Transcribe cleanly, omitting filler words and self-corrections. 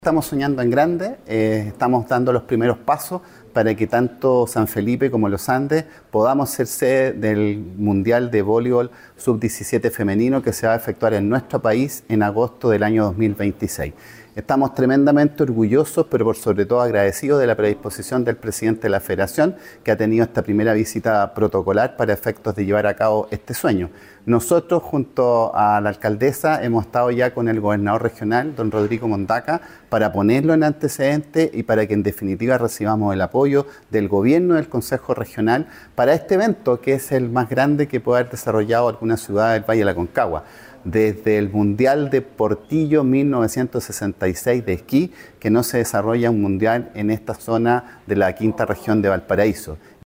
Estamos soñando en grande, estamos dando los primeros pasos para que tanto San Felipe como los Andes podamos ser sede del Mundial de Voleibol Sub-17 femenino que se va a efectuar en nuestro país en agosto del año 2026. Estamos tremendamente orgullosos, pero por sobre todo agradecidos de la predisposición del presidente de la Federación, que ha tenido esta primera visita protocolar para efectos de llevar a cabo este sueño. Nosotros, junto a la alcaldesa, hemos estado ya con el gobernador regional, don Rodrigo Mondaca, para ponerlo en antecedente y para que en definitiva recibamos el apoyo del gobierno del Consejo Regional para este evento, que es el más grande que puede haber desarrollado alguna ciudad del Valle de la Aconcagua. Desde el Mundial de Portillo 1966 de esquí, que no se desarrolla un mundial en esta zona de la quinta región de Valparaíso.